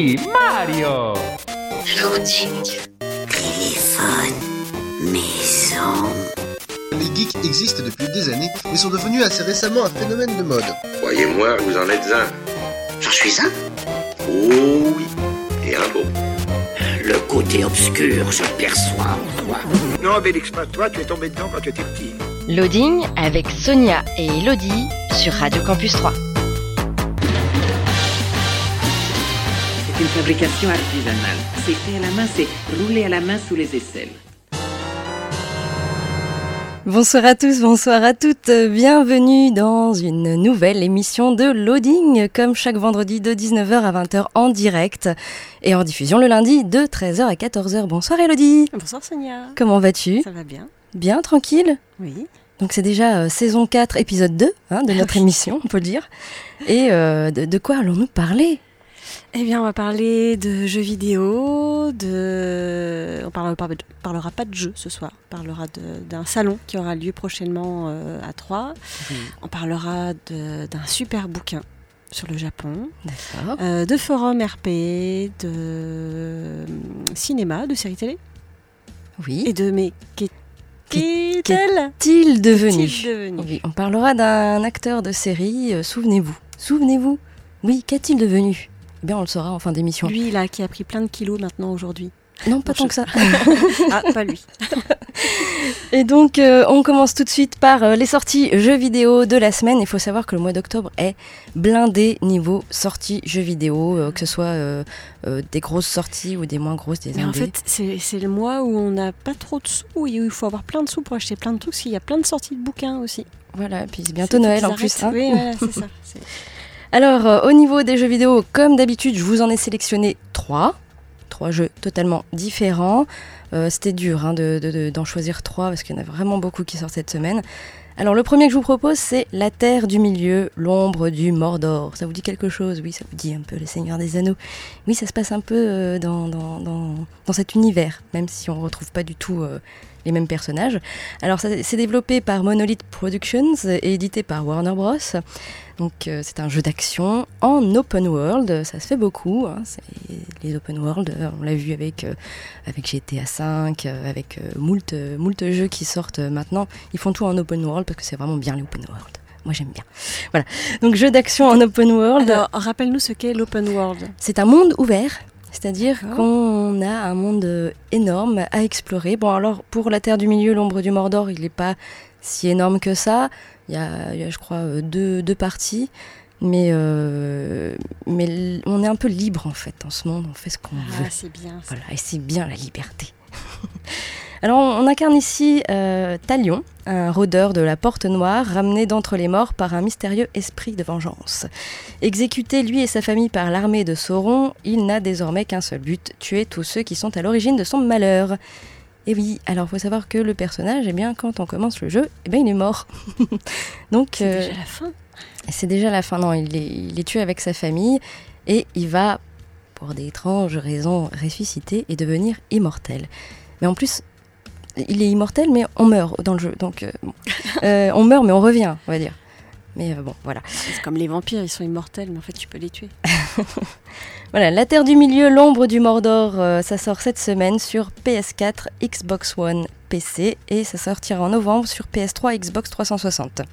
Oui, Mario. Loading. Téléphone. Maison. Les geeks existent depuis des années, mais sont devenus assez récemment un phénomène de mode. Croyez-moi, vous en êtes un. J'en suis un. Oh oui, et un beau. Le côté obscur, je le perçois en toi. Non, Bélix, pas toi, tu es tombé dedans quand tu étais petit. Loading avec Sonia et Elodie sur Radio Campus 3. C'est une fabrication artisanale. C'est fait à la main, c'est roulé à la main sous les aisselles. Bonsoir à tous, bonsoir à toutes, bienvenue dans une nouvelle émission de Loading, comme chaque vendredi de 19h à 20h en direct et en diffusion le lundi de 13h à 14h. Bonsoir Elodie. Bonsoir Sonia. Comment vas-tu ? Ça va bien. Bien, tranquille ? Oui. Donc c'est déjà saison 4, épisode 2 de notre émission, on peut le dire. Et de quoi allons-nous parler ? Eh bien, on va parler de jeux vidéo, on parlera pas de jeux ce soir, on parlera d'un salon qui aura lieu prochainement à Troyes. Oui. On parlera d'un super bouquin sur le Japon, de forum RP, de cinéma, de séries télé. Oui. Et de qu'est-il devenu ? Oui, on parlera d'un acteur de série, souvenez-vous. Oui, qu'est-il devenu ? Eh bien, on le saura en fin d'émission. Lui, là, qui a pris plein de kilos maintenant aujourd'hui. Non, pas tant que ça. Ah, pas lui. Et donc, on commence tout de suite par les sorties jeux vidéo de la semaine. Il faut savoir que le mois d'octobre est blindé niveau sorties jeux vidéo, que ce soit des grosses sorties ou des moins grosses, des indés. Mais en fait, c'est le mois où on n'a pas trop de sous, où il faut avoir plein de sous pour acheter plein de trucs, parce qu'il y a plein de sorties de bouquins aussi. Voilà, puis c'est bientôt Noël en plus. Oui, voilà, c'est ça. Alors, au niveau des jeux vidéo, comme d'habitude, je vous en ai sélectionné 3 jeux totalement différents. C'était dur d'en choisir 3 parce qu'il y en a vraiment beaucoup qui sortent cette semaine. Alors, le premier que je vous propose, c'est La Terre du Milieu, l'ombre du Mordor. Ça vous dit quelque chose ? Oui, ça vous dit un peu Le Seigneur des Anneaux. Oui, ça se passe un peu dans cet univers, même si on ne retrouve pas du tout les mêmes personnages. Alors, c'est développé par Monolith Productions et édité par Warner Bros. Donc c'est un jeu d'action en open world, ça se fait beaucoup, les open world, on l'a vu avec GTA V, avec moult jeux qui sortent maintenant, ils font tout en open world parce que c'est vraiment bien les open world. Moi j'aime bien. Voilà, donc jeu d'action en open world. Alors rappelle-nous ce qu'est l'open world. C'est un monde ouvert. C'est-à-dire qu'on a un monde énorme à explorer. Bon alors pour La Terre du Milieu, l'ombre du Mordor, il n'est pas si énorme que ça. Il y a je crois deux parties, mais on est un peu libre en fait dans ce monde, on fait ce qu'on veut. C'est bien. Ça. Voilà, et c'est bien la liberté. Alors on incarne ici Talion, un rôdeur de la Porte Noire, ramené d'entre les morts par un mystérieux esprit de vengeance. Exécuté lui et sa famille par l'armée de Sauron, il n'a désormais qu'un seul but, tuer tous ceux qui sont à l'origine de son malheur. Et oui, alors il faut savoir que le personnage, eh bien, quand on commence le jeu, eh bien, il est mort. Donc, c'est déjà la fin ? C'est déjà la fin, non, il est tué avec sa famille et il va, pour d'étranges raisons, ressusciter et devenir immortel. Mais en plus, il est immortel, mais on meurt dans le jeu. Donc, on meurt, mais on revient, on va dire. Mais bon, voilà. C'est comme les vampires, ils sont immortels, mais en fait, tu peux les tuer. Voilà, La Terre du Milieu, l'ombre du Mordor, ça sort cette semaine sur PS4, Xbox One, PC, et ça sortira en novembre sur PS3, Xbox 360.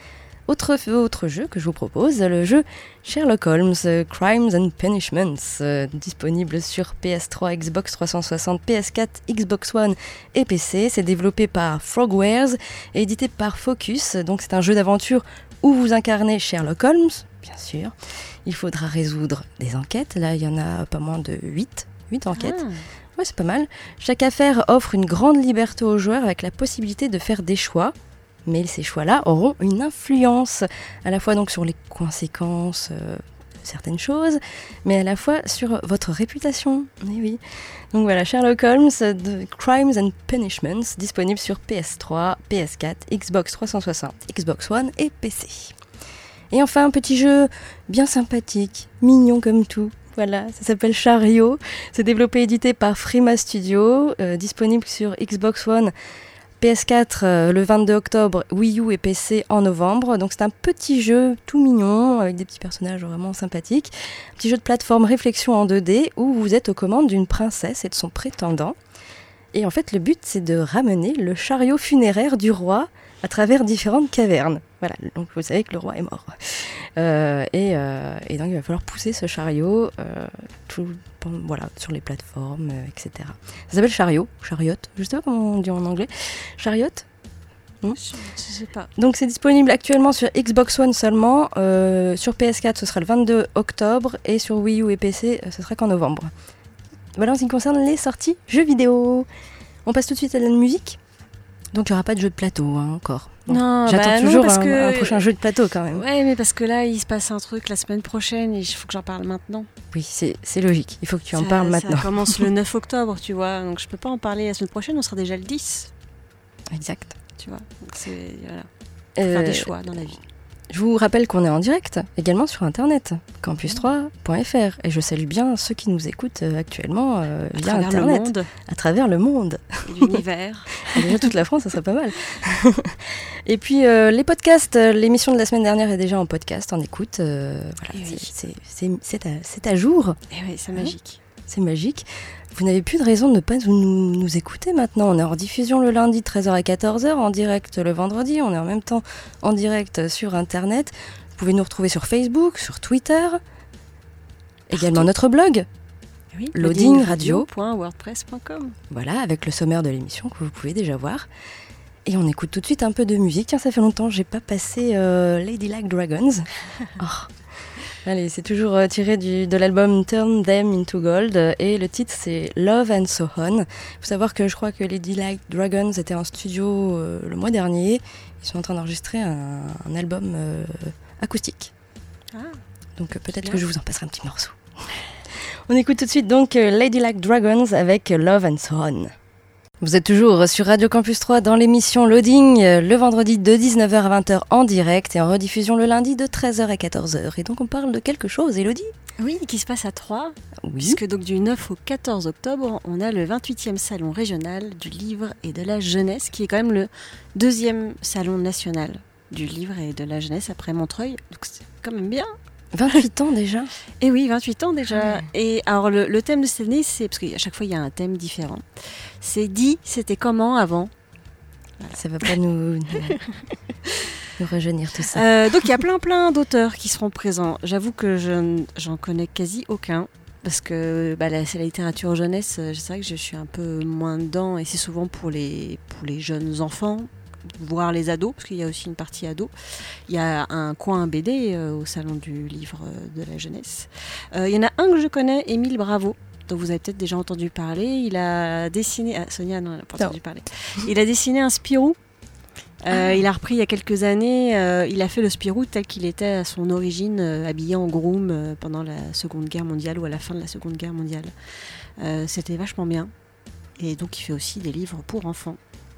Autre jeu que je vous propose, le jeu Sherlock Holmes, Crimes and Punishments, disponible sur PS3, Xbox 360, PS4, Xbox One et PC. C'est développé par Frogwares et édité par Focus. Donc c'est un jeu d'aventure où vous incarnez Sherlock Holmes, bien sûr. Il faudra résoudre des enquêtes. Là, il y en a pas moins de 8 enquêtes. Ouais, c'est pas mal. Chaque affaire offre une grande liberté aux joueurs avec la possibilité de faire des choix. Mais ces choix-là auront une influence à la fois donc sur les conséquences de certaines choses, mais à la fois sur votre réputation. Et oui. Donc voilà, Sherlock Holmes, The Crimes and Punishments, disponible sur PS3, PS4, Xbox 360, Xbox One et PC. Et enfin, un petit jeu bien sympathique, mignon comme tout. Voilà, ça s'appelle Chariot. C'est développé et édité par Frima Studio, disponible sur Xbox One, PS4 le 22 octobre, Wii U et PC en novembre. Donc c'est un petit jeu tout mignon avec des petits personnages vraiment sympathiques. Un petit jeu de plateforme réflexion en 2D où vous êtes aux commandes d'une princesse et de son prétendant. Et en fait le but c'est de ramener le chariot funéraire du roi à travers différentes cavernes. Voilà, donc vous savez que le roi est mort. Et donc il va falloir pousser ce chariot sur les plateformes, etc. Ça s'appelle chariot, je sais pas comment on dit en anglais. Chariot ? Je sais pas. Donc c'est disponible actuellement sur Xbox One seulement. Sur PS4 ce sera le 22 octobre et sur Wii U et PC ce sera qu'en novembre. Voilà en ce qui concerne les sorties jeux vidéo. On passe tout de suite à la musique. Donc il n'y aura pas de jeu de plateau encore. Bon, non, j'attends toujours un prochain jeu de plateau quand même. Ouais, mais parce que là il se passe un truc la semaine prochaine et il faut que j'en parle maintenant. Oui, c'est logique. Il faut que tu en parles maintenant. Ça commence le 9 octobre, tu vois. Donc je peux pas en parler la semaine prochaine, on sera déjà le 10. Exact. Tu vois, donc c'est... Voilà. Faut faire des choix dans la vie. Je vous rappelle qu'on est en direct, également sur Internet, campus3.fr. Et je salue bien ceux qui nous écoutent actuellement via Internet. À travers le monde. Et l'univers. Déjà toute la France, ça serait pas mal. Et puis les podcasts, l'émission de la semaine dernière est déjà en podcast, en écoute. Voilà, c'est à jour. Et oui, c'est magique. C'est magique. Vous n'avez plus de raison de ne pas nous écouter maintenant. On est en diffusion le lundi 13h à 14h, en direct le vendredi. On est en même temps en direct sur Internet. Vous pouvez nous retrouver sur Facebook, sur Twitter. Également notre blog, oui, loadingradio.wordpress.com. Voilà, avec le sommaire de l'émission que vous pouvez déjà voir. Et on écoute tout de suite un peu de musique. Tiens, ça fait longtemps que j'ai pas passé Ladylike Dragons. Oh. Allez, c'est toujours tiré de l'album Turn Them Into Gold et le titre c'est Love and So On. Il faut savoir que je crois que Ladylike Dragons était en studio le mois dernier. Ils sont en train d'enregistrer un album acoustique. Ah, donc peut-être que je vous en passerai un petit morceau. On écoute tout de suite donc Ladylike Dragons avec Love and So On. Vous êtes toujours sur Radio Campus 3 dans l'émission Loading, le vendredi de 19h à 20h en direct et en rediffusion le lundi de 13h à 14h. Et donc on parle de quelque chose, Élodie ? Oui, qui se passe à Troyes, oui. Puisque donc du 9 au 14 octobre, on a le 28e salon régional du livre et de la jeunesse, qui est quand même le 2e salon national du livre et de la jeunesse après Montreuil. Donc c'est quand même bien. 28 ans déjà ? Et oui, 28 ans déjà. Ouais. Et alors le thème de cette année, c'est, parce qu'à chaque fois il y a un thème différent, c'est dit, c'était comment avant ? Voilà. Ça va pas nous rajeunir tout ça. Donc il y a plein d'auteurs qui seront présents. J'avoue que j'en connais quasi aucun. Parce que c'est la littérature jeunesse, c'est vrai que je suis un peu moins dedans. Et c'est souvent pour les jeunes enfants, voire les ados, parce qu'il y a aussi une partie ados. Il y a un coin BD au salon du livre de la jeunesse. Il y en a un que je connais, Émile Bravo, dont vous avez peut-être déjà entendu parler. Il a dessiné... Ah, Sonia, non, elle n'a pas entendu parler. Il a dessiné un Spirou. Il a repris il y a quelques années, il a fait le Spirou tel qu'il était à son origine, habillé en groom pendant la Seconde Guerre mondiale ou à la fin de la Seconde Guerre mondiale. C'était vachement bien. Et donc il fait aussi des livres pour enfants.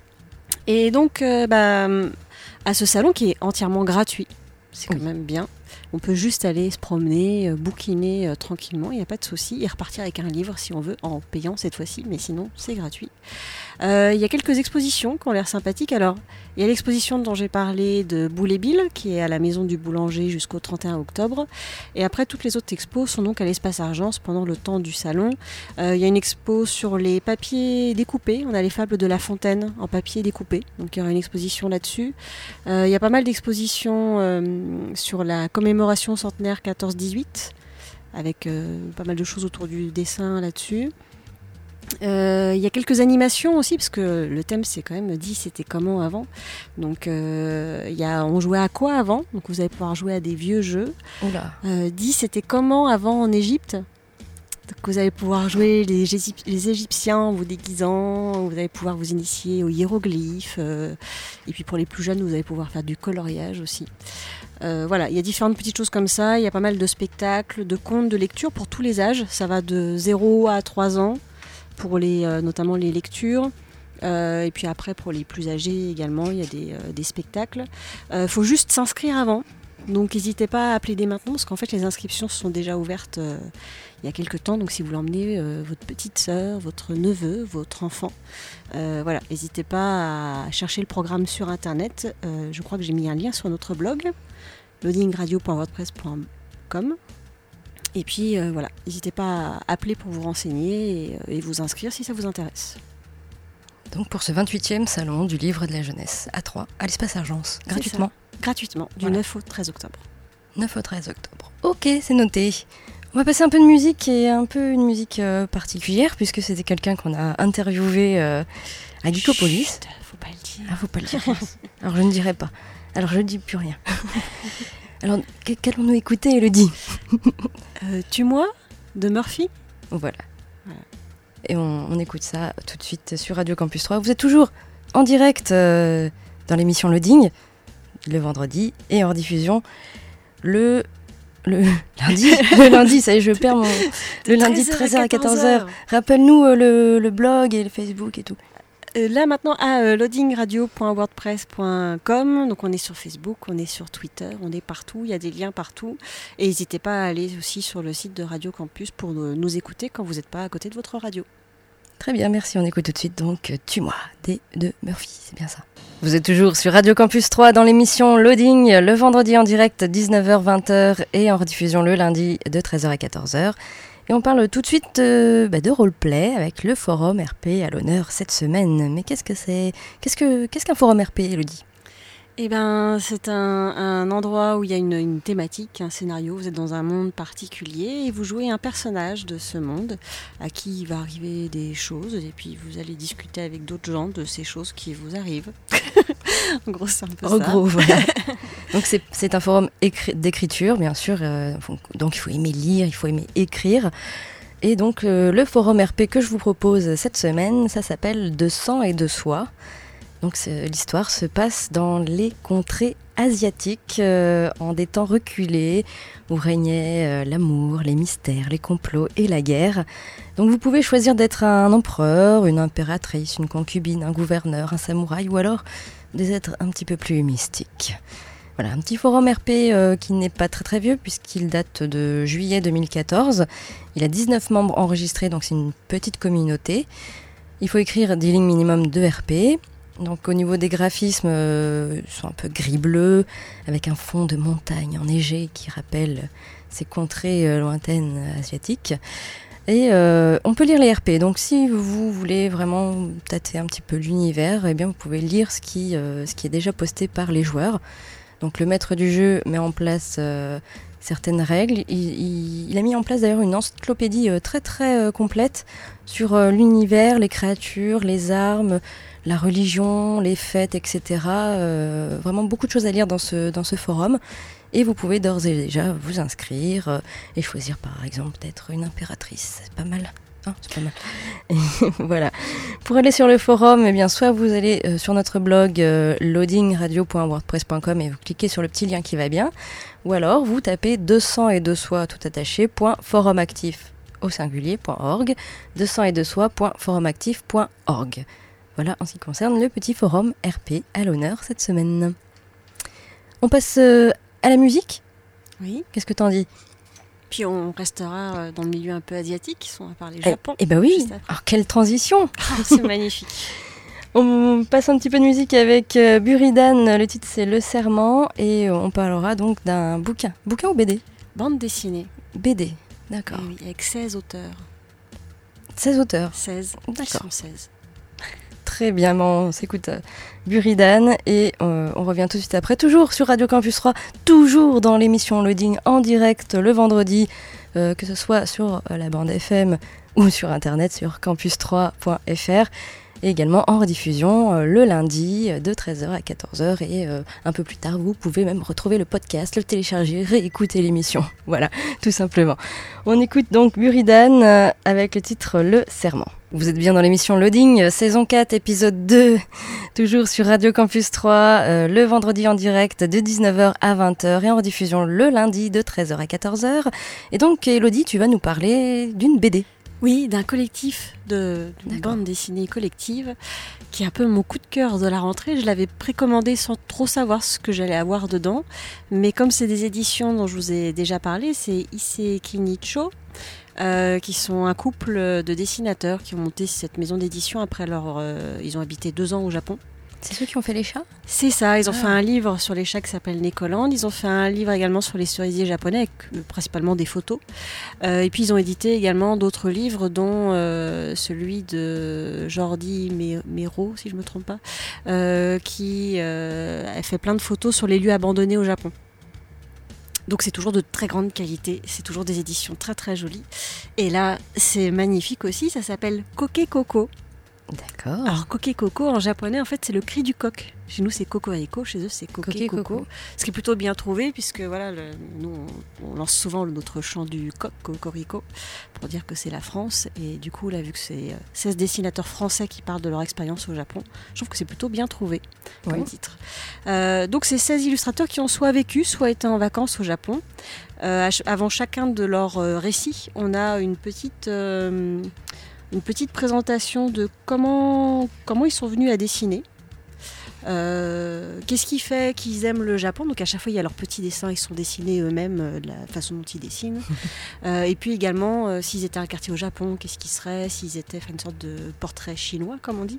Et donc à ce salon qui est entièrement gratuit, c'est quand même bien. On peut juste aller se promener, bouquiner tranquillement, il n'y a pas de souci, et repartir avec un livre si on veut, en payant cette fois-ci, mais sinon c'est gratuit. Il y a quelques expositions qui ont l'air sympathiques. Alors, il y a l'exposition dont j'ai parlé de Boule et Bill, qui est à la Maison du Boulanger jusqu'au 31 octobre. Et après, toutes les autres expos sont donc à l'Espace Argence pendant le temps du salon. Il y a une expo sur les papiers découpés. On a les fables de La Fontaine en papier découpé. Donc, il y aura une exposition là-dessus. Il y a pas mal d'expositions sur la commémoration centenaire 14-18, avec pas mal de choses autour du dessin là-dessus. Il y a quelques animations aussi, parce que le thème c'est quand même dit c'était comment avant. Donc on jouait à quoi avant, donc vous allez pouvoir jouer à des vieux jeux. Dit c'était comment avant en Égypte. Donc vous allez pouvoir jouer les Égyptiens en vous déguisant, vous allez pouvoir vous initier aux hiéroglyphes, et puis pour les plus jeunes vous allez pouvoir faire du coloriage aussi. Voilà, il y a différentes petites choses comme ça, il y a pas mal de spectacles, de contes, de lectures pour tous les âges, ça va de 0 à 3 ans. Pour notamment les lectures, et puis après pour les plus âgés également, il y a des spectacles. Faut juste s'inscrire avant, Donc n'hésitez pas à appeler dès maintenant parce qu'en fait les inscriptions sont déjà ouvertes il y a quelques temps. Donc si vous voulez emmener votre petite sœur, votre neveu, votre enfant, voilà, n'hésitez pas à chercher le programme sur internet. Je crois que j'ai mis un lien sur notre blog loadingradio.wordpress.com. Et puis voilà, n'hésitez pas à appeler pour vous renseigner et vous inscrire si ça vous intéresse. Donc pour ce 28e salon du livre de la jeunesse à Troyes, à l'espace Argence, gratuitement. Gratuitement, du 9 au 13 octobre. 9 au 13 octobre. Ok, c'est noté. On va passer un peu de musique et un peu une musique particulière puisque c'était quelqu'un qu'on a interviewé à Geekopolis. Chut, faut pas le dire. Ah, faut pas le dire. Alors je ne dirai pas. Alors je ne dis plus rien. Alors qu'allons-nous écouter, Elodie? Tue-moi de Murphy. Voilà. Et on écoute ça tout de suite sur Radio Campus 3. Vous êtes toujours en direct dans l'émission Loading, le vendredi, et en rediffusion le lundi. Le lundi, ça y est, je perds mon... Le lundi, 13h à 14h. Rappelle-nous le blog et le Facebook et tout. Là maintenant à loadingradio.wordpress.com. Donc on est sur Facebook, on est sur Twitter, on est partout, il y a des liens partout. Et n'hésitez pas à aller aussi sur le site de Radio Campus pour nous écouter quand vous n'êtes pas à côté de votre radio. Très bien, merci. On écoute tout de suite donc Tue-moi de Murphy, c'est bien ça. Vous êtes toujours sur Radio Campus 3 dans l'émission Loading, le vendredi en direct 19h-20h et en rediffusion le lundi de 13h à 14h. Et on parle tout de suite de roleplay avec le forum RP à l'honneur cette semaine. Mais qu'est-ce que c'est ? Qu'est-ce qu'un forum RP, Elodie ? Eh ben, c'est un endroit où il y a une thématique, un scénario. Vous êtes dans un monde particulier et vous jouez un personnage de ce monde à qui il va arriver des choses et puis vous allez discuter avec d'autres gens de ces choses qui vous arrivent. En gros, c'est un peu ça. En gros, voilà. Donc c'est un forum d'écriture, bien sûr. Donc il faut aimer lire, il faut aimer écrire. Et donc le forum RP que je vous propose cette semaine, ça s'appelle De sang et de soie. Donc l'histoire se passe dans les contrées asiatiques, en des temps reculés, où régnait l'amour, les mystères, les complots et la guerre. Donc vous pouvez choisir d'être un empereur, une impératrice, une concubine, un gouverneur, un samouraï, ou alors des êtres un petit peu plus mystiques. Voilà, un petit forum RP qui n'est pas très très vieux, puisqu'il date de juillet 2014. Il a 19 membres enregistrés, donc c'est une petite communauté. Il faut écrire des lignes minimum de RP. Donc au niveau des graphismes, ils sont un peu gris-bleu, avec un fond de montagne enneigée qui rappelle ces contrées lointaines asiatiques. Et on peut lire les RP, donc si vous voulez vraiment tâter un petit peu l'univers, eh bien vous pouvez lire ce qui est déjà posté par les joueurs. Donc le maître du jeu met en place certaines règles. Il a mis en place d'ailleurs une encyclopédie très très complète sur l'univers, les créatures, les armes, la religion, les fêtes, etc. Vraiment beaucoup de choses à lire dans ce forum. Et vous pouvez d'ores et déjà vous inscrire et choisir par exemple d'être une impératrice. C'est pas mal. C'est pas mal. Et voilà. Pour aller sur le forum, eh bien, soit vous allez sur notre blog loadingradio.wordpress.com et vous cliquez sur le petit lien qui va bien, ou alors vous tapez 200 et de soi tout attaché .forumactif au singulier.org, 200 et de soi.forumactif.org. Voilà en ce qui concerne le petit forum RP à l'honneur cette semaine. On passe à la musique ? Oui. Qu'est-ce que t'en dis ? Puis on restera dans le milieu un peu asiatique, on va parler Japon. Eh ben oui, alors quelle transition. C'est magnifique. On passe un petit peu de musique avec Buridan, le titre c'est Le Serment, et on parlera donc d'un bouquin. Bouquin ou BD ? Bande dessinée. BD, d'accord. Oui, avec 16 auteurs. 16 auteurs ? 16, d'accord. 16. Très bien, on s'écoute Buridan et on revient tout de suite après, toujours sur Radio Campus 3, toujours dans l'émission Loading en direct le vendredi, que ce soit sur la bande FM ou sur internet sur campus3.fr et également en rediffusion le lundi de 13h à 14h et un peu plus tard vous pouvez même retrouver le podcast, le télécharger, réécouter l'émission. Voilà, tout simplement. On écoute donc Buridan avec le titre Le Serment. Vous êtes bien dans l'émission Loading, saison 4, épisode 2, toujours sur Radio Campus 3, le vendredi en direct de 19h à 20h et en rediffusion le lundi de 13h à 14h. Et donc, Elodie, tu vas nous parler d'une BD. Oui, d'un collectif, d'une bande dessinée collective, qui est un peu mon coup de cœur de la rentrée. Je l'avais précommandé sans trop savoir ce que j'allais avoir dedans. Mais comme c'est des éditions dont je vous ai déjà parlé, c'est Issei Kinicho, qui sont un couple de dessinateurs qui ont monté cette maison d'édition après ils ont habité 2 ans au Japon. C'est ceux qui ont fait les chats ? C'est ça, ils ont fait un livre sur les chats qui s'appelle Nekoland. Ils ont fait un livre également sur les cerisiers japonais, avec principalement des photos. Et puis ils ont édité également d'autres livres, dont celui de Jordi Mero, si je ne me trompe pas, qui a fait plein de photos sur les lieux abandonnés au Japon. Donc c'est toujours de très grande qualité, c'est toujours des éditions très très jolies. Et là, c'est magnifique aussi, ça s'appelle Koke Koko. D'accord. Alors Koke Koko en japonais, en fait, c'est le cri du coq. Chez nous, c'est Kokoriko, chez eux, c'est Koke Koko. Ce qui est plutôt bien trouvé, puisque voilà, nous, on lance souvent notre chant du coq, Kokoriko, pour dire que c'est la France. Et du coup, là, vu que c'est 16 dessinateurs français qui parlent de leur expérience au Japon, je trouve que c'est plutôt bien trouvé comme titre. Donc, c'est 16 illustrateurs qui ont soit vécu, soit été en vacances au Japon. Avant chacun de leurs récits, on a une petite présentation de comment ils sont venus à dessiner. Qu'est-ce qui fait qu'ils aiment le Japon? Donc à chaque fois il y a leurs petits dessins, ils sont dessinés eux-mêmes de la façon dont ils dessinent. Et puis également s'ils étaient un quartier au Japon, qu'est-ce qu'ils seraient? S'ils étaient une sorte de portrait chinois comme on dit.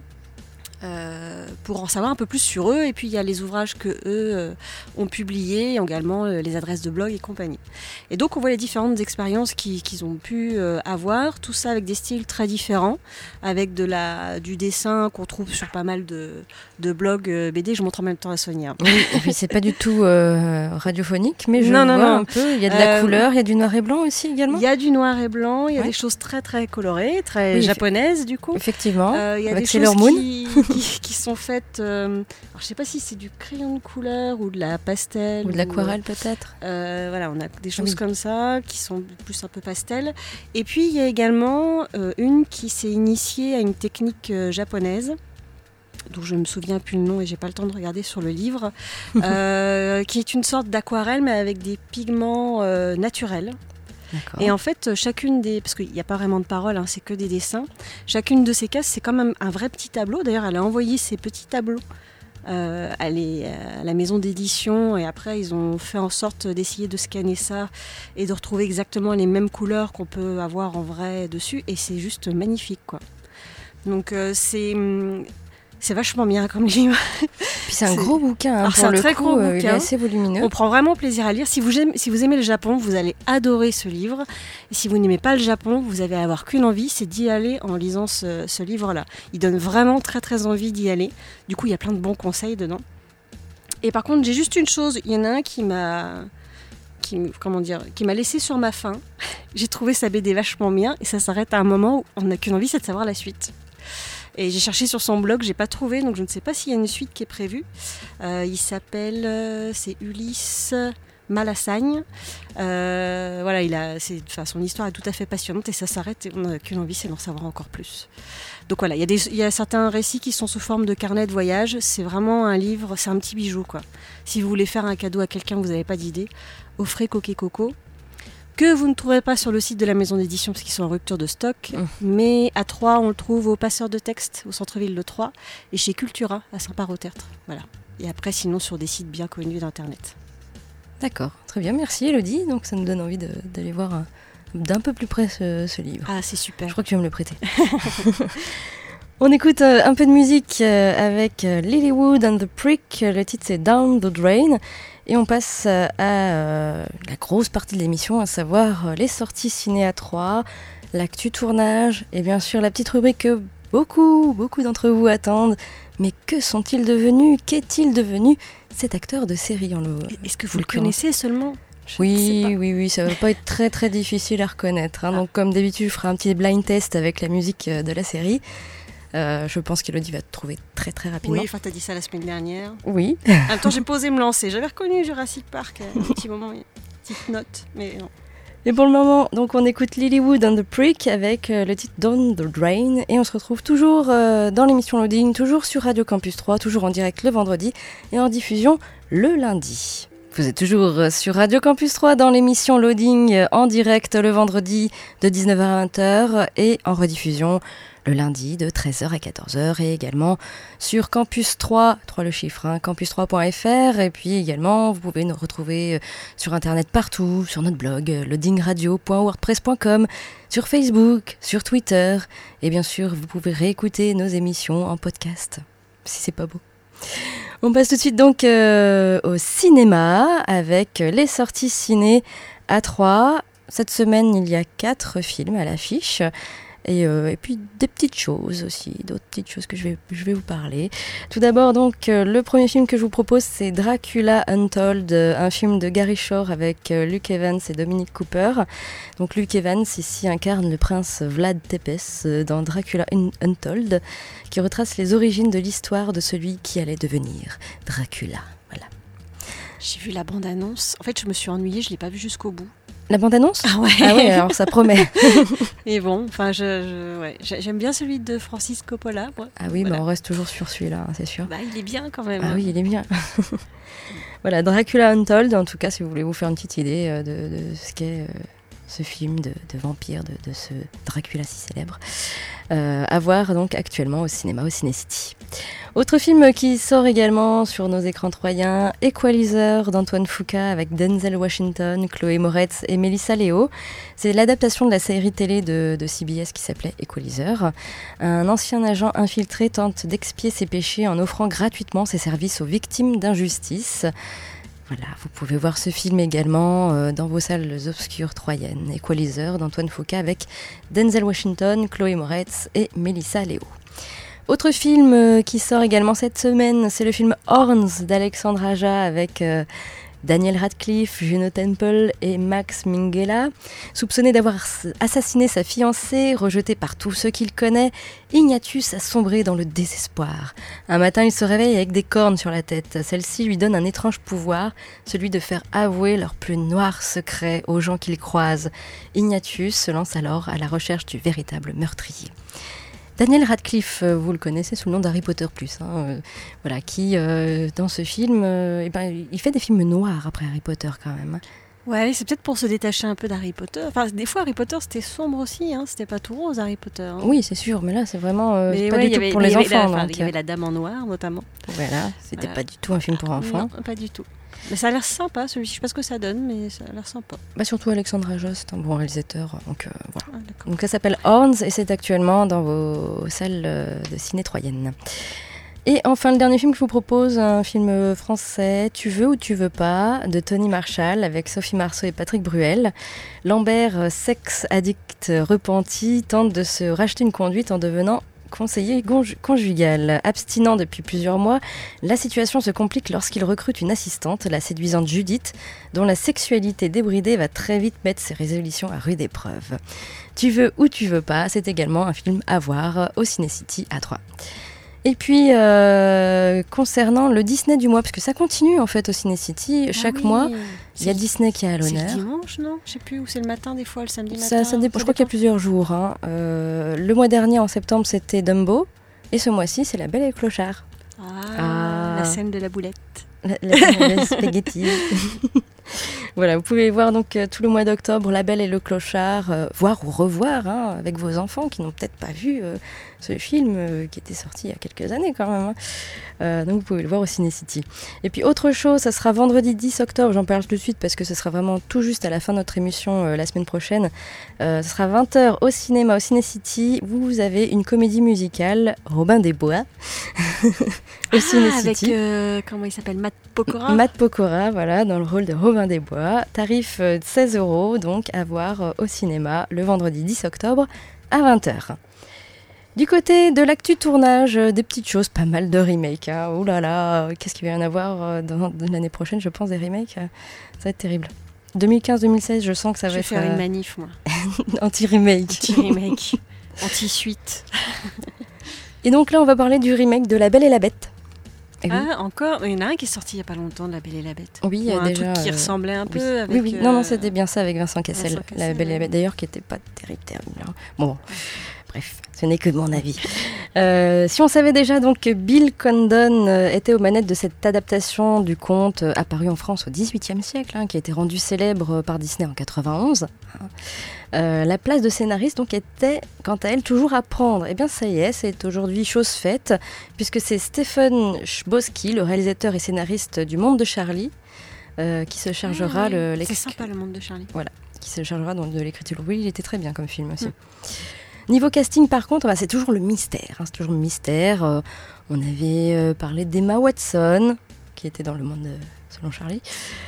Pour en savoir un peu plus sur eux. Et puis il y a les ouvrages que eux ont publiés, également les adresses de blog et compagnie. Et donc on voit les différentes expériences qu'ils ont pu avoir, tout ça avec des styles très différents, avec du dessin qu'on trouve sur pas mal de blogs BD. Je montre en même temps à Sonia. Oui, et puis c'est pas du tout radiophonique, mais je vois un peu, il y a de la couleur, il y a du noir et blanc aussi également. Il y a du noir et blanc, il y a des choses très très colorées, très japonaises du coup. Effectivement, il y a avec des Sailor choses Moon. qui sont faites, alors je sais pas si c'est du crayon de couleur ou de la pastel. Ou de l'aquarelle peut-être. Voilà, on a des choses comme ça qui sont plus un peu pastel. Et puis il y a également une qui s'est initiée à une technique japonaise, dont je me souviens plus le nom et j'ai pas le temps de regarder sur le livre, qui est une sorte d'aquarelle mais avec des pigments naturels. D'accord. Et en fait, parce qu'il n'y a pas vraiment de paroles, c'est que des dessins, chacune de ces cases, c'est quand même un vrai petit tableau. D'ailleurs, elle a envoyé ces petits tableaux à la maison d'édition et après, ils ont fait en sorte d'essayer de scanner ça et de retrouver exactement les mêmes couleurs qu'on peut avoir en vrai dessus. Et c'est juste magnifique, quoi. Donc, c'est vachement bien comme livre. Puis c'est un gros bouquin, pour le très coup, gros bouquin. Il est assez volumineux. On prend vraiment plaisir à lire. Si vous aimez le Japon, vous allez adorer ce livre. Et si vous n'aimez pas le Japon, vous n'allez avoir qu'une envie, c'est d'y aller en lisant ce livre-là. Il donne vraiment très très envie d'y aller. Du coup, il y a plein de bons conseils dedans. Et par contre, j'ai juste une chose. Il y en a un qui m'a laissé sur ma faim. J'ai trouvé sa BD vachement bien et ça s'arrête à un moment où on n'a qu'une envie, c'est de savoir la suite. Et j'ai cherché sur son blog, j'ai pas trouvé, donc je ne sais pas s'il y a une suite qui est prévue. Il s'appelle, c'est Ulysse Malassagne. Voilà, son histoire est tout à fait passionnante et ça s'arrête et on n'a qu'une envie, c'est d'en savoir encore plus. Donc voilà, il y a certains récits qui sont sous forme de carnet de voyage. C'est vraiment un livre, c'est un petit bijou, quoi. Si vous voulez faire un cadeau à quelqu'un que vous n'avez pas d'idée, offrez Koke Koko, que vous ne trouverez pas sur le site de la maison d'édition parce qu'ils sont en rupture de stock. Mais à Troyes, on le trouve au Passeur de texte, au centre-ville de Troyes, et chez Cultura, à Saint-Par-au-Tertre. Voilà. Et après, sinon, sur des sites bien connus d'Internet. D'accord, très bien, merci Elodie. Donc ça nous donne envie d'aller voir d'un peu plus près ce livre. Ah, c'est super. Je crois que tu vas me le prêter. On écoute un peu de musique avec Lilywood and the Prick. Le titre c'est Down the Drain. Et on passe à la grosse partie de l'émission, à savoir les sorties ciné à Troyes, l'actu tournage et bien sûr la petite rubrique que beaucoup d'entre vous attendent. Mais que sont-ils devenus? Qu'est-il devenu cet acteur de série en Est-ce que vous le connaissez seulement? Oui, ça va pas être très très difficile à reconnaître. Donc comme d'habitude, je ferai un petit blind test avec la musique de la série. Je pense qu'Elodie va te trouver très très rapidement. Oui, enfin t'as dit ça la semaine dernière. Oui. En même temps, j'ai pas osé me lancer. J'avais reconnu Jurassic Park à un petit moment, une petite note, mais non. Et pour le moment, donc on écoute Lilywood and the Prick avec le titre Down the Drain et on se retrouve toujours dans l'émission Loading, toujours sur Radio Campus 3, toujours en direct le vendredi et en diffusion le lundi. Vous êtes toujours sur Radio Campus 3 dans l'émission Loading en direct le vendredi de 19h à 20h et en rediffusion le lundi de 13h à 14h et également sur Campus 3 le chiffre, campus3.fr et puis également vous pouvez nous retrouver sur internet partout, sur notre blog loadingradio.wordpress.com, sur Facebook, sur Twitter et bien sûr vous pouvez réécouter nos émissions en podcast si c'est pas beau. On passe tout de suite donc au cinéma avec les sorties ciné à 3. Cette semaine, il y a 4 films à l'affiche et puis des petites choses aussi, d'autres petites choses que je vais vous parler. Tout d'abord donc, le premier film que je vous propose c'est Dracula Untold, un film de Gary Shore avec Luke Evans et Dominic Cooper. Donc Luke Evans ici incarne le prince Vlad Tepes dans Dracula Untold, qui retrace les origines de l'histoire de celui qui allait devenir Dracula. Voilà. J'ai vu la bande-annonce. En fait, je me suis ennuyée, je ne l'ai pas vue jusqu'au bout. La bande-annonce ? Ah ouais. Ah ouais, alors ça promet. Et bon, enfin, j'aime bien celui de Francis Coppola. Moi. Ah oui, voilà. on reste toujours sur celui-là, c'est sûr. Bah, il est bien quand même. Ah oui, il est bien. Voilà, Dracula Untold, en tout cas, si vous voulez vous faire une petite idée de ce qu'est ce film de vampire, de ce Dracula si célèbre. À voir donc actuellement au cinéma, au Ciné-City. Autre film qui sort également sur nos écrans troyens, Equalizer d'Antoine Fuqua avec Denzel Washington, Chloé Moretz et Melissa Leo. C'est l'adaptation de la série télé de CBS qui s'appelait Equalizer. Un ancien agent infiltré tente d'expier ses péchés en offrant gratuitement ses services aux victimes d'injustice. Voilà, vous pouvez voir ce film également dans vos salles obscures troyennes. Equalizer d'Antoine Fuqua avec Denzel Washington, Chloé Moretz et Melissa Leo. Autre film qui sort également cette semaine, c'est le film Horns d'Alexandre Aja avec Daniel Radcliffe, Juno Temple et Max Minghella. Soupçonné d'avoir assassiné sa fiancée, rejeté par tous ceux qu'il connaît, Ignatius a sombré dans le désespoir. Un matin, il se réveille avec des cornes sur la tête. Celle-ci lui donne un étrange pouvoir, celui de faire avouer leurs plus noirs secrets aux gens qu'il croise. Ignatius se lance alors à la recherche du véritable meurtrier. Daniel Radcliffe, vous le connaissez sous le nom d'Harry Potter+, voilà, qui, dans ce film, il fait des films noirs après Harry Potter quand même. Ouais, c'est peut-être pour se détacher un peu d'Harry Potter. Enfin, des fois, Harry Potter, c'était sombre aussi, c'était pas tout rose, Harry Potter. Hein. Oui, c'est sûr, mais là, c'est vraiment pas du tout pour les enfants. Il y avait la Dame en Noir, notamment. Voilà, c'était pas du tout un film pour enfants. Non, pas du tout. Mais ça a l'air sympa, celui-ci. Je sais pas ce que ça donne, mais ça a l'air sympa. Surtout Alexandre Aja, c'est un bon réalisateur. Donc, voilà. Donc ça s'appelle Horns et c'est actuellement dans vos salles de ciné troyennes. Et enfin, le dernier film que je vous propose, un film français, Tu veux ou tu veux pas, de Tony Marshall, avec Sophie Marceau et Patrick Bruel. Lambert, sex-addict repenti, tente de se racheter une conduite en devenant conseiller conjugal. Abstinent depuis plusieurs mois, la situation se complique lorsqu'il recrute une assistante, la séduisante Judith, dont la sexualité débridée va très vite mettre ses résolutions à rude épreuve. Tu veux ou tu veux pas, c'est également un film à voir au Ciné-City à 3. Et puis, concernant le Disney du mois, parce que ça continue en fait au Ciné-City, chaque mois, il y a Disney qui est à l'honneur. C'est le dimanche, non ? Je sais plus, ou c'est le matin des fois, le samedi matin. Ça dépend, je crois qu'il y a plusieurs jours. Le mois dernier, en septembre, c'était Dumbo, et ce mois-ci, c'est La Belle et le Clochard. La scène de la boulette. La spaghetti. Voilà, vous pouvez voir donc tout le mois d'octobre La Belle et le Clochard, voir ou revoir avec vos enfants qui n'ont peut-être pas vu ce film qui était sorti il y a quelques années quand même. Donc vous pouvez le voir au Ciné-City. Et puis autre chose, ça sera vendredi 10 octobre, j'en parle tout de suite parce que ce sera vraiment tout juste à la fin de notre émission la semaine prochaine. Ce sera 20h au cinéma, au Ciné-City. Vous avez une comédie musicale, Robin des Bois, au Ciné-City. Avec, comment il s'appelle, Matt Pokora. Matt Pokora, voilà, dans le rôle de Robin des Bois. Tarif 16 €, donc à voir au cinéma le vendredi 10 octobre à 20h. Du côté de l'actu tournage, des petites choses, pas mal de remakes. Oh là là, qu'est-ce qu'il va y en avoir dans l'année prochaine, je pense, des remakes. Ça va être terrible. 2015-2016, je sens que ça va être... Je vais faire une manif, moi. Anti-remake. Anti-remake. Anti-suite. Et donc là, on va parler du remake de La Belle et la Bête. Et oui. Encore, il y en a un qui est sorti il n'y a pas longtemps, de La Belle et la Bête. Oui, il y a déjà... un truc qui ressemblait un peu avec... Oui. Non, c'était bien ça avec Vincent Cassel. La Belle et la Bête, d'ailleurs, qui n'était pas terrible. Bon, Bref, ce n'est que mon avis. Si on savait déjà donc que Bill Condon était aux manettes de cette adaptation du conte apparu en France au XVIIIe siècle, qui a été rendu célèbre par Disney en 91, la place de scénariste donc était, quant à elle, toujours à prendre. Eh bien ça y est, c'est aujourd'hui chose faite, puisque c'est Stephen Chbosky, le réalisateur et scénariste du Monde de Charlie, qui se chargera C'est sympa le Monde de Charlie. Voilà, qui se chargera donc de l'écriture. Oui, il était très bien comme film aussi. Niveau casting, par contre, c'est toujours le mystère. C'est toujours le mystère. On avait parlé d'Emma Watson, qui était dans le Monde selon Charlie,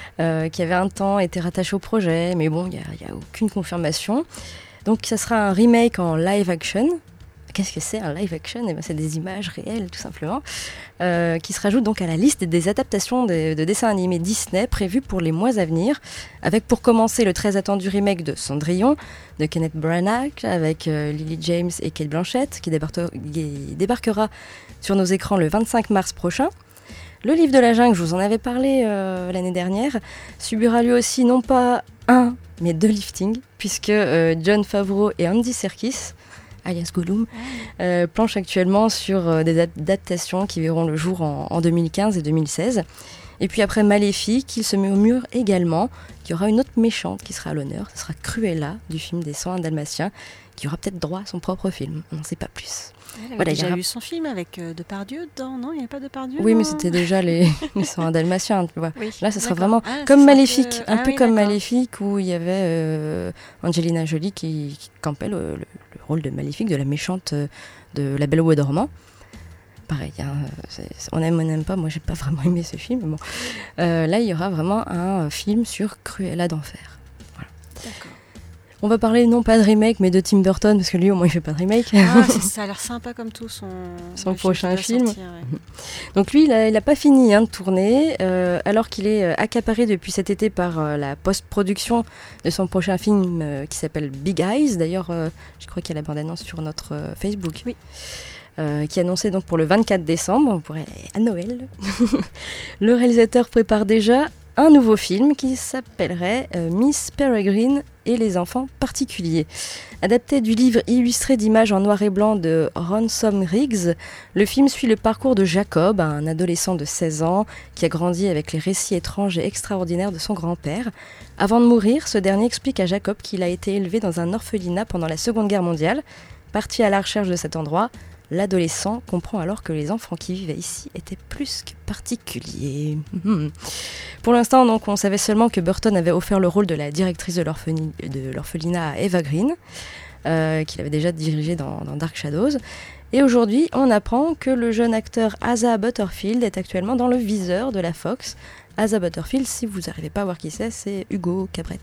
qui avait un temps été rattachée au projet, mais bon, il n'y a aucune confirmation. Donc, ça sera un remake en live action. Qu'est-ce que c'est un live action ? C'est des images réelles, tout simplement, qui se rajoutent donc à la liste des adaptations de dessins animés Disney prévues pour les mois à venir, avec pour commencer le très attendu remake de Cendrillon, de Kenneth Branagh, avec Lily James et Cate Blanchett, qui débarquera sur nos écrans le 25 mars prochain. Le livre de la jungle, je vous en avais parlé l'année dernière, subira lui aussi non pas un, mais 2 liftings, puisque Jon Favreau et Andy Serkis, alias Gollum, planchent actuellement sur des adaptations qui verront le jour en 2015 et 2016. Et puis après Maléfique, il se met au mur également qu'il y aura une autre méchante qui sera à l'honneur. Ce sera Cruella, du film des 101 Dalmatiens, qui aura peut-être droit à son propre film. On n'en sait pas plus. Elle avait déjà vu son film avec Depardieu dedans, non ? Il n'y avait pas Depardieu ? Oui, mais c'était déjà les 101 Dalmatiens, tu vois. Oui, là, ce sera vraiment comme Maléfique, un peu comme Maléfique, où il y avait Angelina Jolie qui campait le rôle de Maléfique, de la méchante de La Belle au bois dormant. Pareil, on aime, on n'aime pas, moi j'ai pas vraiment aimé ce film, mais bon. Là, il y aura vraiment un film sur Cruella d'enfer. Voilà. D'accord. On va parler non pas de remake, mais de Tim Burton, parce que lui, au moins, il fait pas de remake. Ça a l'air sympa comme tout, son prochain film. Sortir, ouais. Donc lui, il n'a pas fini de tourner, alors qu'il est accaparé depuis cet été par la post-production de son prochain film qui s'appelle Big Eyes. D'ailleurs, je crois qu'il y a la bande-annonce sur notre Facebook. Oui. Qui est annoncé donc pour le 24 décembre, à Noël. Le réalisateur prépare déjà un nouveau film qui s'appellerait Miss Peregrine et les enfants particuliers. Adapté du livre illustré d'images en noir et blanc de Ransom Riggs, le film suit le parcours de Jacob, un adolescent de 16 ans qui a grandi avec les récits étranges et extraordinaires de son grand-père. Avant de mourir, ce dernier explique à Jacob qu'il a été élevé dans un orphelinat pendant la Seconde Guerre mondiale. Parti à la recherche de cet endroit, l'adolescent comprend alors que les enfants qui vivaient ici étaient plus que particuliers. Pour l'instant, donc, on savait seulement que Burton avait offert le rôle de la directrice de l'orphelinat à Eva Green, qu'il avait déjà dirigé dans Dark Shadows. Et aujourd'hui, on apprend que le jeune acteur Asa Butterfield est actuellement dans le viseur de la Fox. Asa Butterfield, si vous n'arrivez pas à voir qui c'est Hugo Cabret.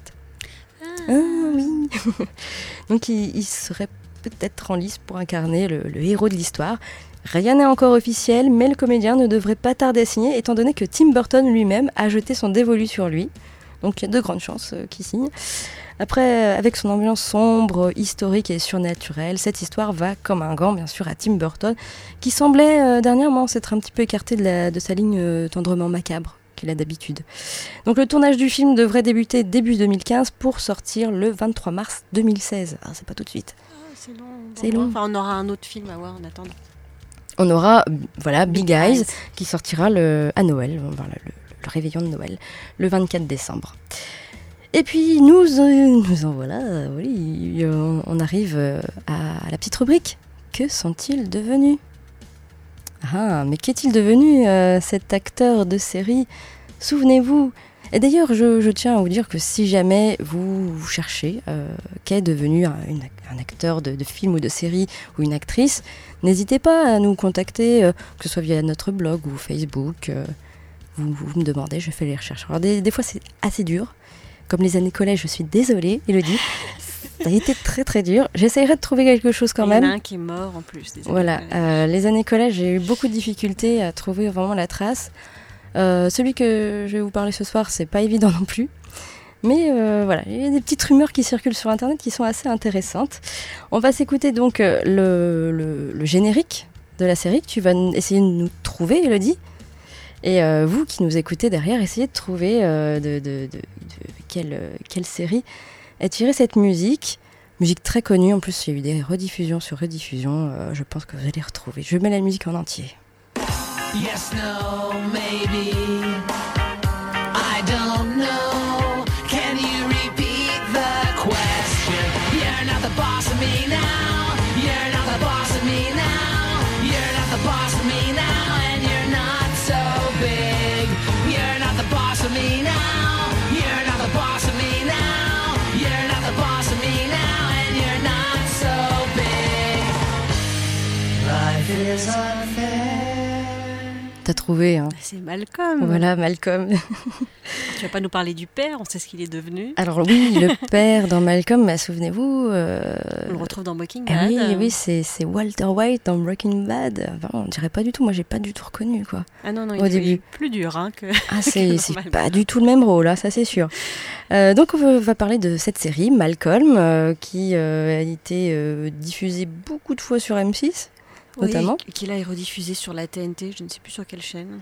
Ah oui. Donc il serait peut-être en lice pour incarner le héros de l'histoire. Rien n'est encore officiel, mais le comédien ne devrait pas tarder à signer, étant donné que Tim Burton lui-même a jeté son dévolu sur lui. Donc il y a de grandes chances qu'il signe. Après, avec son ambiance sombre, historique et surnaturelle, cette histoire va comme un gant, bien sûr, à Tim Burton, qui semblait dernièrement s'être un petit peu écarté de sa ligne tendrement macabre qu'il a d'habitude. Donc le tournage du film devrait débuter début 2015 pour sortir le 23 mars 2016. Alors, c'est pas tout de suite. C'est long. C'est long. Enfin, on aura un autre film à voir en attendant. On aura Big Eyes qui sortira à Noël, le réveillon de Noël, le 24 décembre. Et puis nous en voilà, oui, on arrive à la petite rubrique. Que sont-ils devenus ? Mais qu'est-il devenu cet acteur de série ? Souvenez-vous. Et d'ailleurs, je tiens à vous dire que si jamais vous cherchez qu'est devenu un acteur de film ou de série ou une actrice, n'hésitez pas à nous contacter, que ce soit via notre blog ou Facebook. Vous me demandez, je fais les recherches. Alors des fois, c'est assez dur. Comme les années collège, je suis désolée, Elodie. Ça a été très très dur. J'essayerai de trouver quelque chose quand même. Il y en a un qui est mort en plus. Voilà, les années collège, j'ai eu beaucoup de difficultés à trouver vraiment la trace. Celui que je vais vous parler ce soir, c'est pas évident non plus. Mais voilà, il y a des petites rumeurs qui circulent sur Internet qui sont assez intéressantes. On va s'écouter donc le générique de la série que tu vas essayer de nous trouver, Elodie. Et vous qui nous écoutez derrière, essayez de trouver de quelle série est tirée cette musique. Musique très connue, en plus il y a eu des rediffusions sur rediffusions, je pense que vous allez retrouver. Je mets la musique en entier. Yes, no, maybe, I don't know, can you repeat the question? You're not the boss of me now, you're not the boss of me now, you're not the boss of me now, and you're not so big. You're not the boss of me now, you're not the boss of me now, you're not the boss of me now, and you're not so big. Life is unfair. T'as trouvé, hein. C'est Malcolm. Voilà, Malcolm. Tu vas pas nous parler du père, on sait ce qu'il est devenu. Alors oui, le père dans Malcolm, mais souvenez-vous... On le retrouve dans Breaking Bad. Oui, c'est Walter White dans Breaking Bad. Enfin, on dirait pas du tout, moi j'ai pas du tout reconnu, quoi. Ah non, au début. Il est plus dur que... Ah, c'est pas du tout le même rôle, là, ça c'est sûr. Donc on va parler de cette série, Malcolm, qui a été diffusée beaucoup de fois sur M6. Notamment. Oui, qui là est rediffusé sur la TNT, je ne sais plus sur quelle chaîne.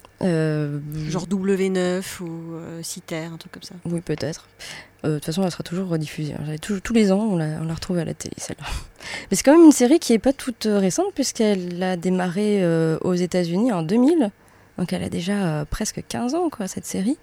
Genre W9 ou Citer, un truc comme ça. Oui, peut-être. De toute façon, elle sera toujours rediffusée. Tous les ans, on la retrouve à la télé, celle-là. Mais c'est quand même une série qui n'est pas toute récente, puisqu'elle a démarré aux États-Unis en 2000. Donc elle a déjà presque 15 ans, quoi, cette série.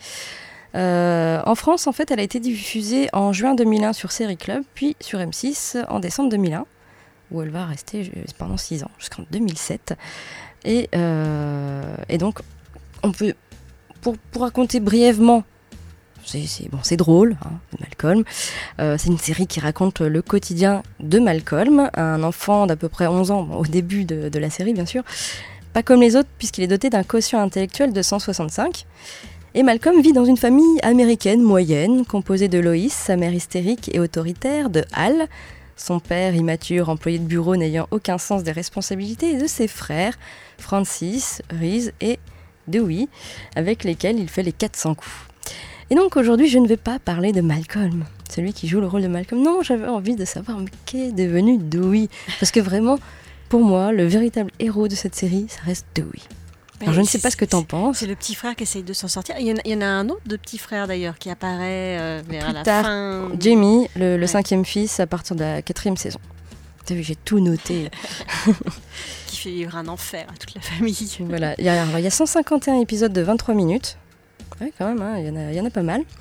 En France, en fait, elle a été diffusée en juin 2001 sur Série Club, puis sur M6 en décembre 2001. Où elle va rester pendant 6 ans, jusqu'en 2007. Et donc, on peut, pour raconter brièvement, c'est drôle, hein, Malcolm. C'est une série qui raconte le quotidien de Malcolm, un enfant d'à peu près 11 ans, au début de la série, bien sûr. Pas comme les autres, puisqu'il est doté d'un quotient intellectuel de 165. Et Malcolm vit dans une famille américaine moyenne, composée de Lois, sa mère hystérique et autoritaire, de Hal, son père immature, employé de bureau n'ayant aucun sens des responsabilités, et de ses frères, Francis, Reese et Dewey, avec lesquels il fait les 400 coups. Et donc aujourd'hui, je ne vais pas parler de Malcolm, celui qui joue le rôle de Malcolm. Non, j'avais envie de savoir qu'est devenu Dewey. Parce que vraiment, pour moi, le véritable héros de cette série, ça reste Dewey. Alors je ne sais pas ce que t'en penses. C'est le petit frère qui essaye de s'en sortir. Il y en a un autre de petit frère d'ailleurs qui apparaît vers la tard, fin. Jamie, le 5e fils à partir de la 4e saison. T'as vu, j'ai tout noté. Qui fait vivre un enfer à toute la famille. Voilà, il y a 151 épisodes de 23 minutes. Ouais, quand même, hein, il y en a pas mal.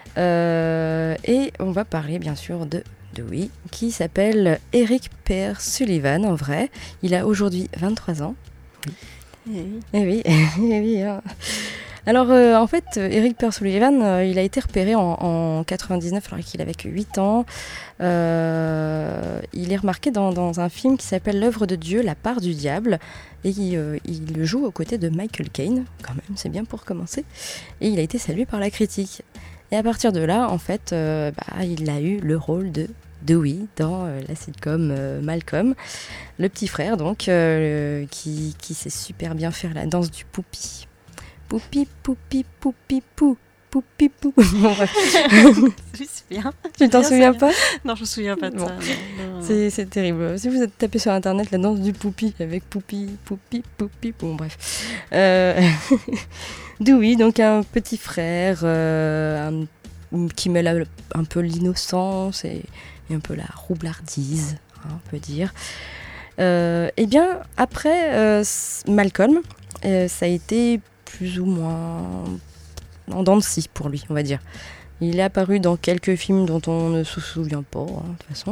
Et on va parler bien sûr de Dewey, qui s'appelle Eric Pear Sullivan en vrai. Il a aujourd'hui 23 ans. Oui. Oui. Hein. Alors, en fait, Eric Pear Sullivan, il a été repéré en 99, alors qu'il avait que 8 ans. Il est remarqué dans un film qui s'appelle L'œuvre de Dieu, la part du diable. Et il joue aux côtés de Michael Caine, quand même, c'est bien pour commencer. Et il a été salué par la critique. Et à partir de là, en fait, il a eu le rôle de Dewey dans la sitcom Malcolm, le petit frère donc qui sait super bien faire la danse du poupi. Poupi, poupi, poupi, pou. Poupi, pou. Bon, bref. C'est bien. Tu t'en souviens pas ? Non, je me souviens pas de ça. Non. C'est terrible. Si vous êtes tapé sur internet la danse du poupi avec poupi, poupi, poupi, bon bref. Dewey, donc un petit frère qui mêle un peu l'innocence et un peu la roublardise, hein, on peut dire. Et bien, après Malcolm, ça a été plus ou moins en dents de scie pour lui, on va dire. Il est apparu dans quelques films dont on ne se souvient pas, hein, de toute façon.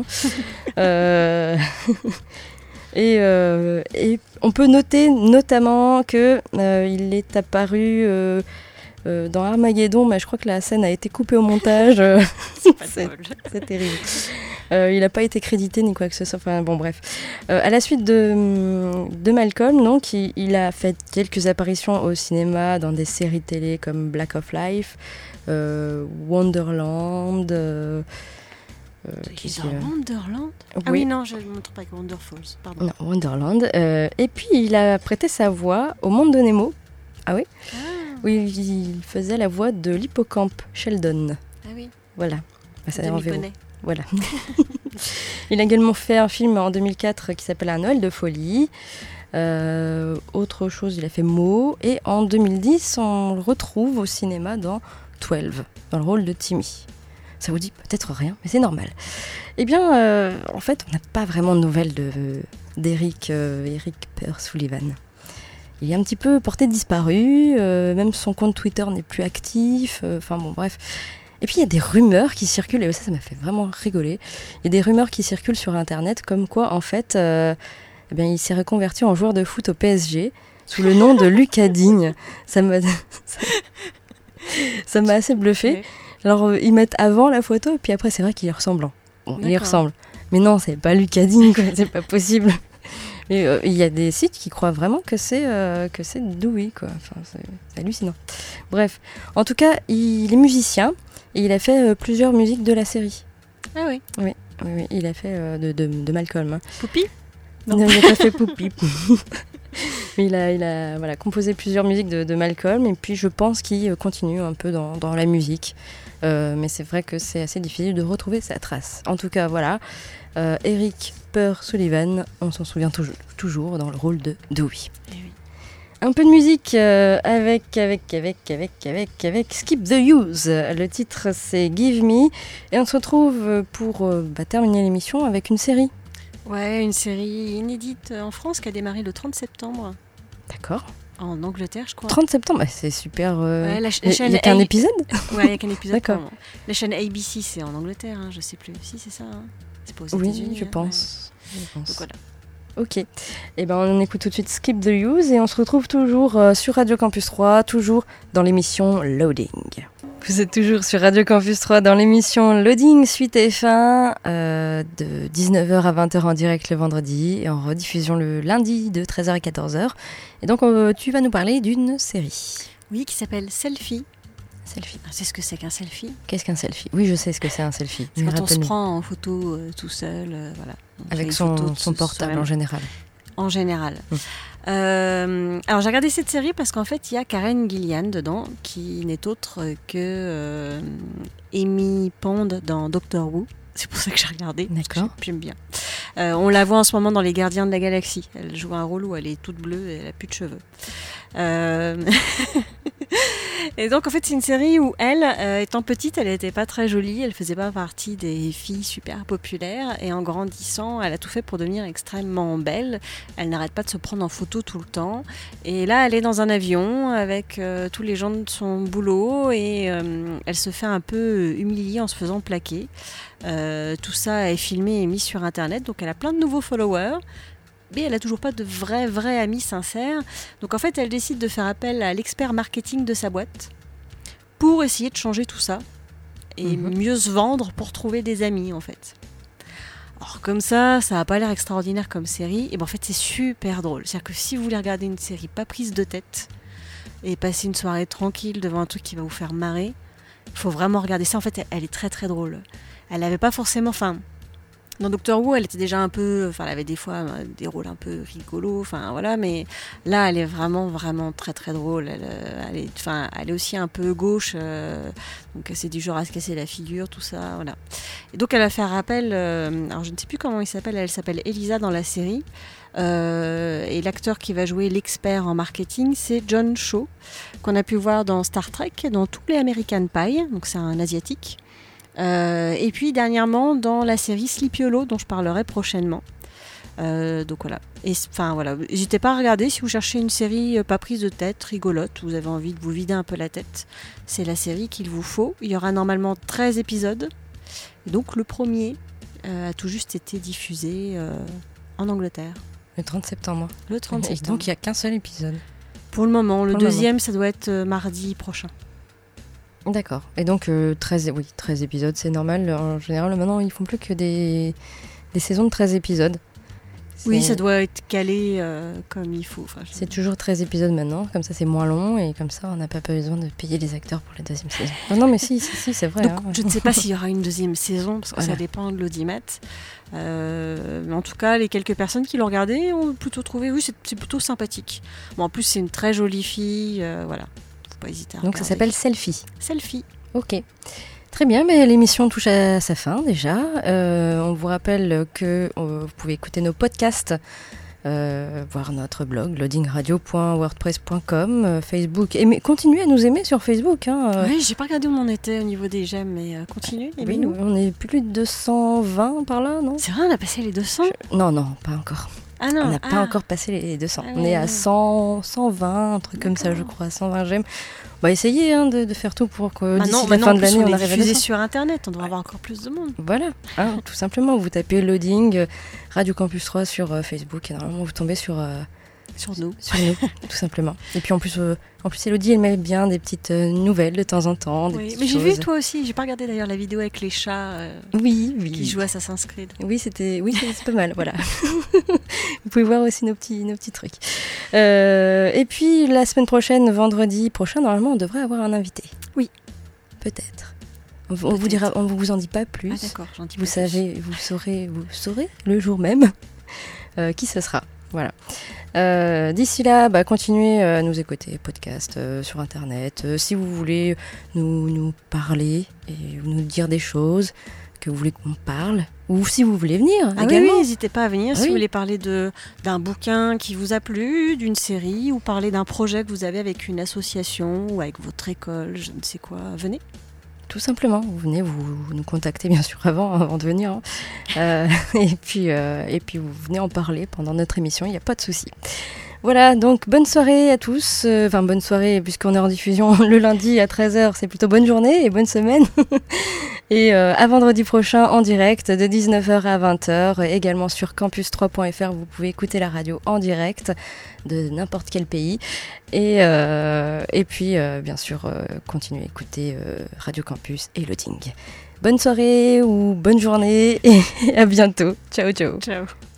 Et on peut noter notamment qu'il est apparu dans Armageddon, mais je crois que la scène a été coupée au montage. C'est terrible. Il n'a pas été crédité ni quoi que ce soit. Enfin, bon, bref. À la suite de Malcolm, donc, il a fait quelques apparitions au cinéma dans des séries télé comme Black of Life, Wonderland. Wonderland ? Oui. Ah oui, non, je ne me trompe pas avec Wonder Falls. Pardon. Non, Wonderland. Et puis, il a prêté sa voix au Monde de Nemo. Ah oui ? Oui, il faisait la voix de l'hippocampe Sheldon. Ah oui. Voilà. Ça en connaît. Voilà. Il a également fait un film en 2004 qui s'appelle Un Noël de folie. Autre chose, il a fait Mo. Et en 2010, on le retrouve au cinéma dans 12, dans le rôle de Timmy. Ça vous dit peut-être rien, mais c'est normal. Eh bien, en fait, on n'a pas vraiment de nouvelles d'Eric Pearl Sullivan. Il est un petit peu porté disparu, même son compte Twitter n'est plus actif, enfin bon, bref. Et puis il y a des rumeurs qui circulent, et ça m'a fait vraiment rigoler. Il y a des rumeurs qui circulent sur Internet, comme quoi, en fait, eh bien, il s'est reconverti en joueur de foot au PSG, sous le nom de Lucas Digne. Ça m'a assez bluffé. Ouais. Alors, ils mettent avant la photo, et puis après, c'est vrai qu'il est ressemblant. Bon, il y D'accord. ressemble. Mais non, c'est pas Lucas Digne, quoi, c'est pas possible. Mais il y a des sites qui croient vraiment que c'est Dewey, quoi. Enfin, c'est hallucinant. Bref, en tout cas, il est musicien et il a fait plusieurs musiques de la série. Ah oui. Oui, il a fait de Malcolm. Hein. Poupie. Non, il n'a pas fait Poupie. Mais il a voilà, composé plusieurs musiques de Malcolm et puis je pense qu'il continue un peu dans la musique. Mais c'est vrai que c'est assez difficile de retrouver sa trace. En tout cas, voilà. Eric Pearl Sullivan, on s'en souvient toujours dans le rôle de Dewey. Oui. Un peu de musique avec Skip the Use. Le titre c'est Give Me et on se retrouve pour terminer l'émission avec une série. Ouais, une série inédite en France qui a démarré le 30 septembre. D'accord. En Angleterre, je crois. 30 septembre, c'est super. Ouais, la il chaîne n'y a qu'un épisode. Ouais, il n'y a qu'un épisode. D'accord. Pardon. La chaîne ABC, c'est en Angleterre, hein, je sais plus. Si, c'est ça. Hein. C'est pas aux Oui, États-Unis. je hein, pense. ouais. Donc voilà. Ok. Et ben on écoute tout de suite Skip the Use et on se retrouve toujours sur Radio Campus 3, toujours dans l'émission Loading. Vous êtes toujours sur Radio Campus 3 dans l'émission Loading suite F1 de 19h à 20h en direct le vendredi et en rediffusion le lundi de 13h à 14h. Et donc tu vas nous parler d'une série. Oui, qui s'appelle Selfie. Selfie. C'est ce que c'est qu'un selfie. Qu'est-ce qu'un selfie ? Oui, je sais ce que c'est un selfie. C'est Mais quand on se rappelle-nous. prend en photo tout seul, voilà. On fait Avec une photo son de portable soi-même. en général. En général. Alors j'ai regardé cette série parce qu'en fait il y a Karen Gillian dedans qui n'est autre que Amy Pond dans Doctor Who. C'est pour ça que j'ai regardé. parce que D'accord. J'aime bien. On la voit en ce moment dans Les Gardiens de la Galaxie. Elle joue un rôle où elle est toute bleue et elle a plus de cheveux. Et donc en fait c'est une série où elle, étant petite, elle n'était pas très jolie, elle faisait pas partie des filles super populaires et en grandissant, elle a tout fait pour devenir extrêmement belle. Elle n'arrête pas de se prendre en photo tout le temps. Et là, elle est dans un avion avec tous les gens de son boulot et elle se fait un peu humilier en se faisant plaquer. Tout ça est filmé et mis sur Internet, donc elle a plein de nouveaux followers. Mais elle n'a toujours pas de vrais amis sincères. Donc en fait, elle décide de faire appel à l'expert marketing de sa boîte pour essayer de changer tout ça et mieux se vendre pour trouver des amis en fait. Alors comme ça n'a pas l'air extraordinaire comme série. Et ben en fait, c'est super drôle. C'est-à-dire que si vous voulez regarder une série pas prise de tête et passer une soirée tranquille devant un truc qui va vous faire marrer, il faut vraiment regarder ça. En fait, elle est très très drôle. Elle n'avait pas forcément... Dans Doctor Who, elle était déjà un peu... Enfin, elle avait des fois des rôles un peu rigolos, enfin voilà, mais là, elle est vraiment très très drôle. Elle est aussi un peu gauche, donc c'est du genre à se casser la figure, tout ça, voilà. Et donc, elle va faire appel... alors, je ne sais plus comment elle s'appelle Elisa dans la série. Et l'acteur qui va jouer l'expert en marketing, c'est John Cho, qu'on a pu voir dans Star Trek, dans tous les American Pie, donc c'est un asiatique. Et puis dernièrement dans la série Sleepy Hollow dont je parlerai prochainement. Donc voilà. Et enfin voilà, n'hésitez pas à regarder si vous cherchez une série pas prise de tête, rigolote, vous avez envie de vous vider un peu la tête. C'est la série qu'il vous faut. Il y aura normalement 13 épisodes. Et donc le premier a tout juste été diffusé en Angleterre. Le 30 septembre. Le 30 Et septembre. donc il n'y a qu'un seul épisode. Pour le moment, le Pour le deuxième, ça doit être mardi prochain. D'accord. Et donc 13 épisodes, c'est normal. En général, maintenant, ils font plus que des saisons de 13 épisodes. Oui, C'est- ça doit être calé comme il faut. Enfin, C'est toujours 13 épisodes maintenant, comme ça c'est moins long et comme ça on n'a pas besoin de payer les acteurs pour la deuxième saison. Non mais si, c'est vrai. Donc, hein. je ne sais pas s'il y aura une deuxième saison, parce que Voilà. ça dépend de l'audimat. Mais en tout cas, les quelques personnes qui l'ont regardé ont plutôt trouvé, oui, c'est plutôt sympathique. Bon, en plus, c'est une très jolie fille, voilà. Faut pas hésiter à Donc ça regarder. s'appelle Selfie. Selfie. Ok. Très bien, mais l'émission touche à sa fin déjà. On vous rappelle que vous pouvez écouter nos podcasts voir notre blog loadingradio.wordpress.com, Facebook. Continuez à nous aimer sur Facebook. Oui, j'ai pas regardé où on en était au niveau des j'aime, mais continuez, Oui, aimez-nous. on est plus de 220 par là, non? C'est vrai, on a passé les 200 Non, pas encore. Ah non, On n'a pas encore passé les 200. Ah On est à ouais. 100, 120, un truc comme ça, je crois, 120 j'aime. On va essayer de faire tout pour que d'ici la fin de l'année, on arrive à diffuser 200. sur Internet, on devrait avoir encore plus de monde. Voilà, tout simplement, vous tapez Loading, Radio Campus 3 sur Facebook et normalement vous tombez sur nous, tout simplement. Et puis en plus Elodie, elle met bien des petites nouvelles de temps en temps. Oui, mais j'ai vu toi aussi, j'ai pas regardé d'ailleurs la vidéo avec les chats oui. qui jouent à Assassin's Creed. Oui, c'est pas mal, voilà. Vous pouvez voir aussi nos petits trucs. Et puis la semaine prochaine, vendredi prochain, normalement, on devrait avoir un invité. Oui. Peut-être. On vous en dit pas plus. Ah d'accord, j'en dis vous pas savez, vous saurez le jour même qui ce sera. Voilà. D'ici là, continuez à nous écouter, podcast sur Internet. Si vous voulez nous parler et nous dire des choses que vous voulez qu'on parle, ou si vous voulez venir également. Oui, n'hésitez pas à venir. Si vous voulez parler d'un bouquin qui vous a plu, d'une série, ou parler d'un projet que vous avez avec une association ou avec votre école, je ne sais quoi, venez. Tout simplement, vous venez, vous nous contactez bien sûr avant de venir. Et puis vous venez en parler pendant notre émission, il n'y a pas de souci. Voilà, donc bonne soirée à tous. Enfin, bonne soirée, puisqu'on est en diffusion le lundi à 13h, c'est plutôt bonne journée et bonne semaine. Et à vendredi prochain en direct de 19h à 20h, également sur campus3.fr, vous pouvez écouter la radio en direct de n'importe quel pays. Et puis, bien sûr, continuez à écouter Radio Campus et Loading. Bonne soirée ou bonne journée et à bientôt. Ciao, ciao. Ciao.